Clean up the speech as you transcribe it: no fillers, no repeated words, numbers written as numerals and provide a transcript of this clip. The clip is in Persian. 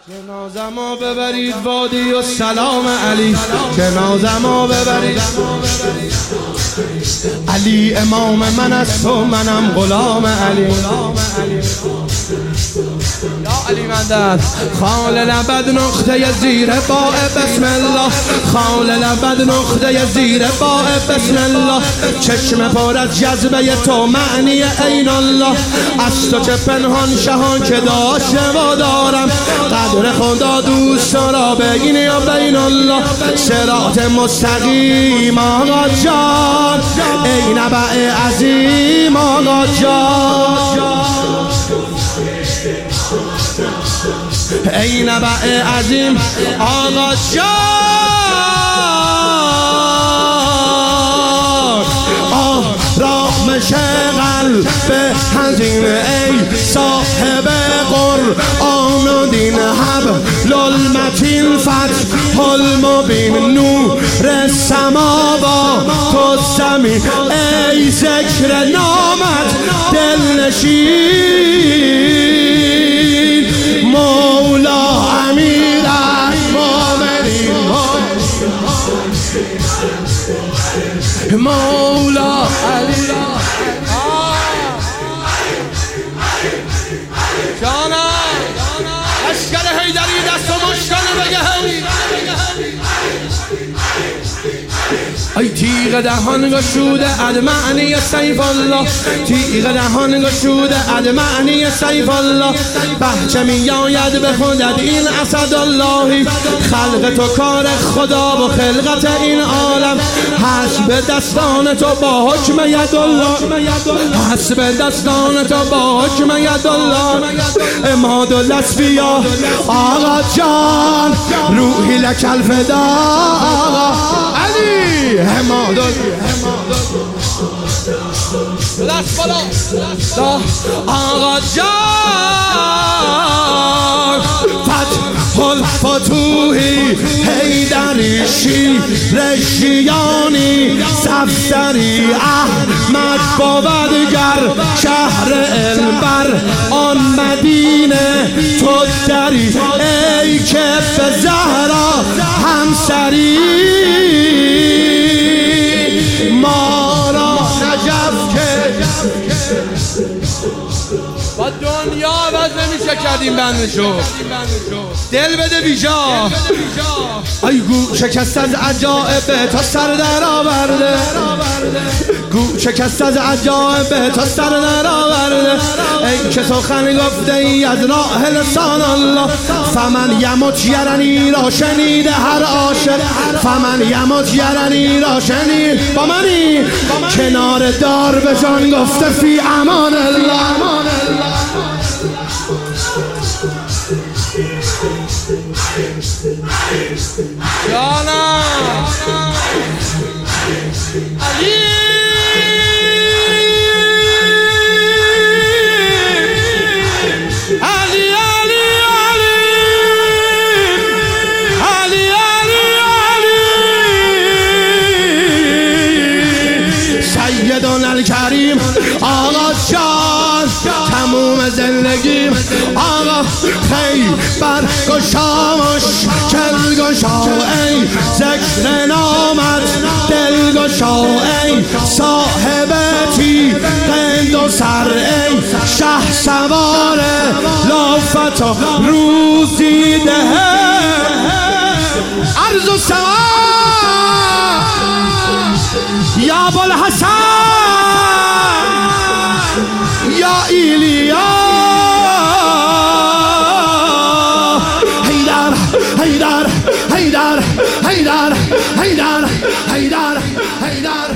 جنازمو ببرید وادی و سلام علی، جنازمو ببرید. علی امام من است و منم غلام علی. یا علی مدد. خال لبد نقطه زیر باء بسم الله، خال لبد نقطه زیر باء بسم الله. چشم پر از جذبه تو معنی عین الله، از تو چه پنهان شهان که داشته و دارم. قدر خدا دوست را بگین یا بین الله. صراط مستقیم آقا جان، ای نبع عظیم آقا جان، ای نبع عظیم آقا جان. آرامش قلب حزین ای صاحب قرآن و دین، حبل المتین فتح المبین، نور سماوات و زمین، ای ذکر نامت دلنشین. مولا امیر المومنین، مولا علی جانا. اشکال حیدری دست و مشکل بگه ای تیغ دهان گشوده ادمعنی سیف الله، تیغ دهان گشوده ادمعنی سیف الله. بهچه می آید به خودت این اسد اللهی، خلق تو کار خدا و خلقت این عالم. حسب دستان تو با حکم ید الله، حسب دستان تو با حکم ید الله. اماد الاسفیا آقا جان، روحی لک الفدا آقا علی. اماد آقا جان، فتح الفتوحی حیدری رشیانی صفدری. احمد بابدگر شهر البر آن مدینه تو دری، ای که به زهرا همسری. ما را نجف که با دنیا عوض نمیشه کردیم بندشو، دل بده بیجا. ای گو شکست از عجائب تا سر در آورده، گو شکست از عجائب تا سر در آورده. ای که سخن گفته ای از راه لسان الله، فمن یمت یرنی را شنیده هر عاشق، فمن یمت یرنی را شنید با منی. کنار دار به جان گفته فی امان الله. جانا علی علی علی علی علی سیدنا الکریم آقا جان، تموم زندگیم آقا خیبر گشا مشکل گشا، ای ذکر نامت دل گشا، ای صاحب تیغ دو سر، ای شه سوار لافت و روزی ده عرض و سوا. یا بوالحسن یا ایلیا حیدر حیدر حیدر حیدر حیدر حیدر حیدر.